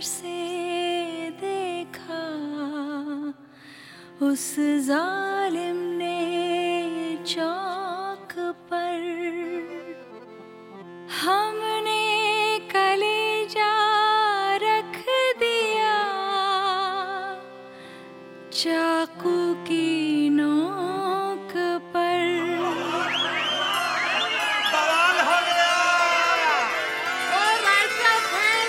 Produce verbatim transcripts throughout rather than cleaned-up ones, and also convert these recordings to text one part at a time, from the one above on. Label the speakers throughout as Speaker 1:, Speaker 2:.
Speaker 1: से देखा उस जालिम ने चौक पर, हमने कलेजा रख दिया चाकू की नोक पर।
Speaker 2: बवाल हो गया और रास्ता फैल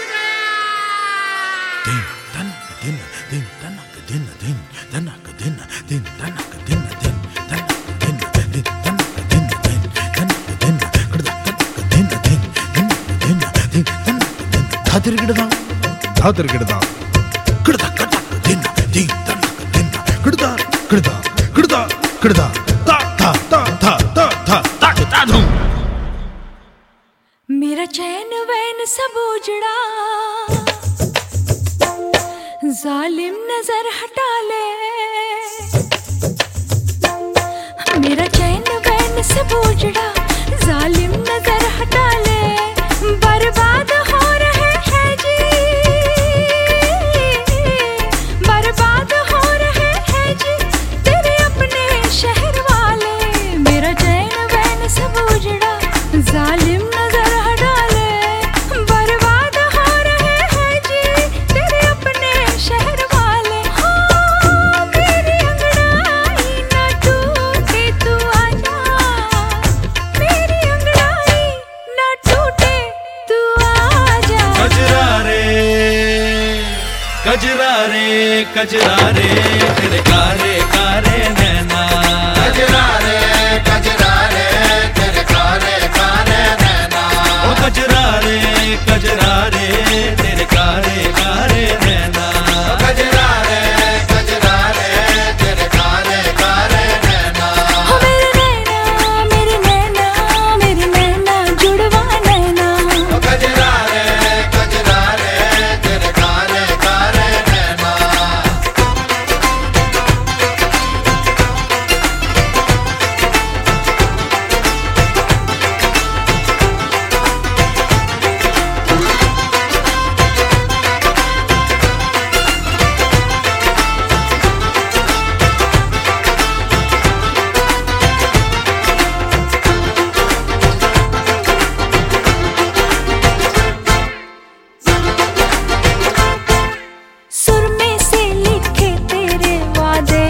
Speaker 3: दिन दिन तनक दिन दिन तनक दिन दिन तनक दिन दिन तनक दिन दिन तनक दिन दिन तनक दिन कड़दा तनक दिन दिन दिन दिन तनक दिन धातिर गिड़दा धातिर गिड़दा कड़दा कड़दा दिन दिन तनक दिन कड़दा कड़दा कड़दा कड़दा ता ता ता ता ता ता ता ता धूम।
Speaker 1: मेरा चैन वैन सब उजड़ा, जालिम नजर हटा ले। मेरा चैन वैन सब उजड़ा, जालिम नजर हटा ले। बर्बाद हो रहे हैं जी, बर्बाद हो रहे हैं जी तेरे अपने शहर वाले। मेरा चैन वैन सब उजड़ा, जालिम नजर हटा ले। बर्बाद हो रहे हैं जी तेरे अपने शहर वाले। हो मेरी अंगड़ाई ना टूटे तू आजा, मेरी अंगड़ाई ना टूटे तू आजा।
Speaker 4: कजरा रे कजरा रे कजरा रे तेरे कारे कारे नैना।
Speaker 2: कजरा रे कजरा रे तेरे कारे कारे नैना।
Speaker 4: ओ कजरा रे कजरा रे तेरे कारे कारे नैना।
Speaker 2: कजरा रे कजरा रे तेरे कारे कारे नैना।
Speaker 1: हो मेरे नैना मेरे नैना मेरे नैना जुड़वा नैना।
Speaker 2: कजरा रे कजरा रे तेरे कारे कारे नैना।
Speaker 1: सुर में से लिखे तेरे वादे,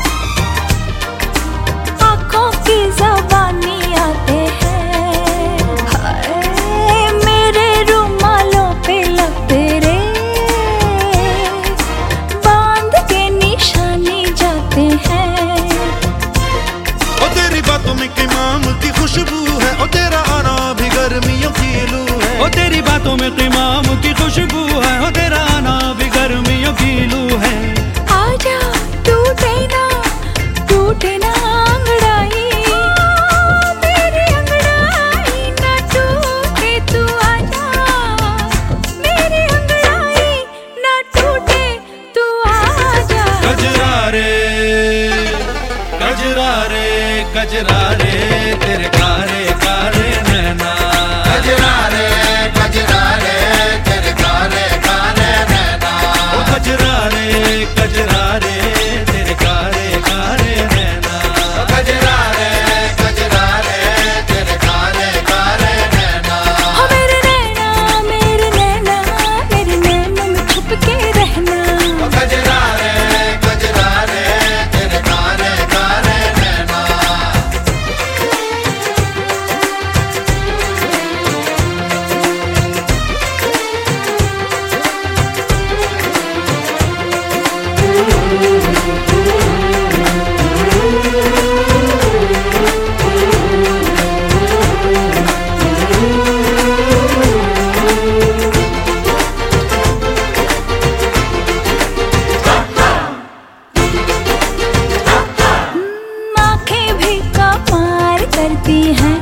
Speaker 1: आँखों की ज़बानी आते हैं। हाय मेरे रुमालों पे लब तेरे बांध के निशानी जाते हैं।
Speaker 3: ओ तेरी बातों में क़िमाम की खुशबू है, ओ तेरा आना भी गर्मियों की लू है।
Speaker 4: ओ तेरी बातों में क़िमाम की खुशबू है, ओ तेरा आना भी गर्मियों की लू है।
Speaker 1: आजा टूटे ना टूटे ना अंगड़ाई, मेरी अंगड़ाई ना टूटे तू आजा। मेरी अंगड़ाई ना टूटे तू आजा।
Speaker 4: कजरा रे कजरा रे कजरा रे तेरे कारे कारे नैना।
Speaker 2: कजरा रे कजरा रे तेरे कारे कारे नैना।
Speaker 4: ओ कजरा रे कजरा रे तेरे कारे कारे नैना।
Speaker 2: कजरा रे कजरा रे तेरे कारे कारे नैना।
Speaker 1: हो मेरे नैना मेरे नैना मेरे नैना में छुप के रहना।
Speaker 2: कजरा रे कजरा रे तेरे कारे कारे नैना।
Speaker 1: आँखें भी कमाल करती हैं,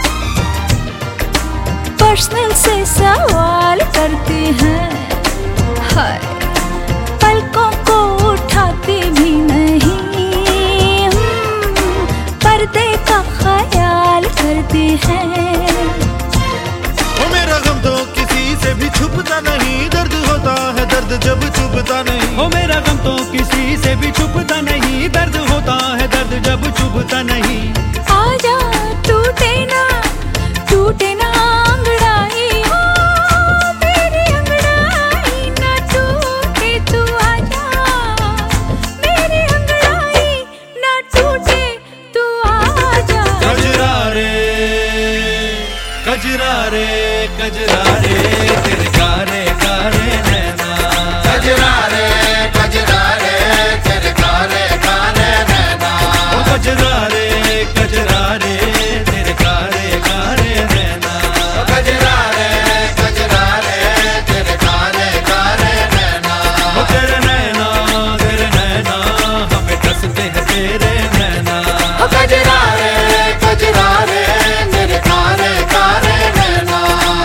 Speaker 1: पर्सनल से सवाल करती हैं। हाय पलकों को उठाती भी नहीं, हम्म, पर्दे का ख्याल करती हैं।
Speaker 3: ओ मेरा गम तो किसी से भी छुपता नहीं, दर्द होता है दर्द जब चुभता नहीं।
Speaker 4: हो मेरा गम तो किसी से भी छुपता नहीं, दर्द होता है दर्द जब चुभता नहीं।
Speaker 1: आजा टूटे ना टूटे ना अंगड़ाई, हो मेरी अंगड़ाई ना टूटे, तू आजा मेरी अंगड़ाई ना टूटे, तू आजा।
Speaker 4: कजरा रे कजरा रे कजरा रे तेरे कारे कारे नैना।
Speaker 2: कजरा रे कजरा रे तेरे काले काले नैना।
Speaker 4: ओ कजरा रे कजरा रे तेरे कारे कारे नैना।
Speaker 2: कजरा रे कजरा रे तेरे काले काले नैना।
Speaker 4: ओ तेरे नैना तेरे नैना हमें कसते हैं तेरे नैना।
Speaker 2: कजरा रे कजरा रे तेरे काले काले नैना।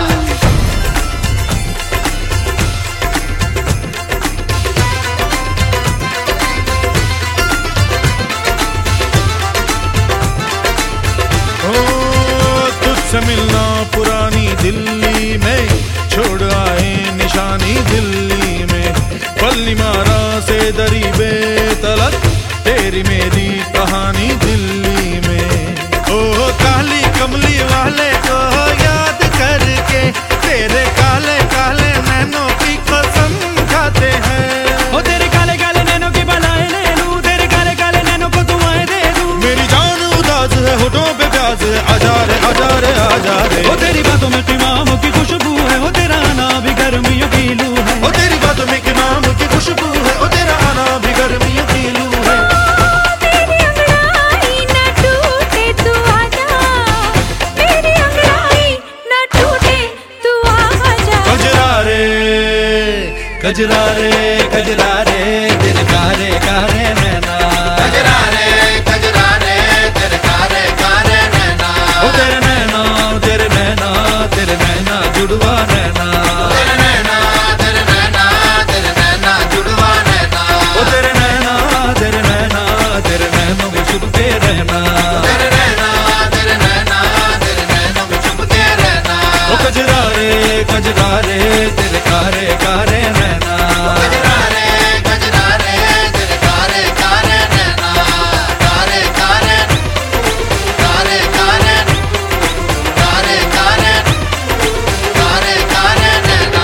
Speaker 3: तुझसे मिलना पुरानी दिल्ली में, छोड़ आए निशानी दिल्ली में। पल्ली मारा से दरी बेतलक, तेरी मेरी कहानी दिल्ली में। ओ काली कमली वाले को याद करके, तेरे काले काले नैनों की कसम खाते हैं।
Speaker 4: ओ तेरे काले काले नैनों की बलाएं ले लूं, तेरे काले काले नैनों को दुआएं दे दूं।
Speaker 3: मेरी जान उदास है, होठों पे प्यास है, आजा रे आजा रे आजा रे।
Speaker 4: ओ तेरी बातों में क़िमाम की खुशबू है, ओ तेरा आना भी गर्मियों की लू है।
Speaker 3: ओ तेरी बातों में क़िमाम की खुशबू है, ओ तेरा आना भी गर्मियों की लू है।
Speaker 1: मेरी अंगड़ाई ना टूटे, तू आजा मेरी अंगड़ाई ना टूटे, तू आजा।
Speaker 4: कजरा रे कजरा रे कजरा रे तेरे कारे कारे नैना।
Speaker 2: कजरा रे कजरा रे तेरे काले काले नैना।
Speaker 4: ओ तेरे नैना तेरे नैना तेरे नैना जुड़वा नैना।
Speaker 2: तेरे नैना तेरे नैना तेरे नैना जुड़वा नैना।
Speaker 4: ओ तेरे नैना तेरे नैना तेरे नैनों में छुपके रहना।
Speaker 2: तेरे नैना तेरे नैना तेरे नैनों में छुपके रहना।
Speaker 4: ओ कजरा रे कजरा रे तेरे कारे कारे नैना।
Speaker 2: कजरा रे कजरा रे तेरे काले काले नैना। काले काले काले काले काले काले काले काले नैना।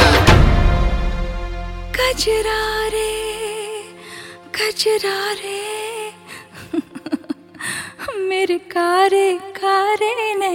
Speaker 1: कजरा रे कजरा रे मेरे कारे कारे ने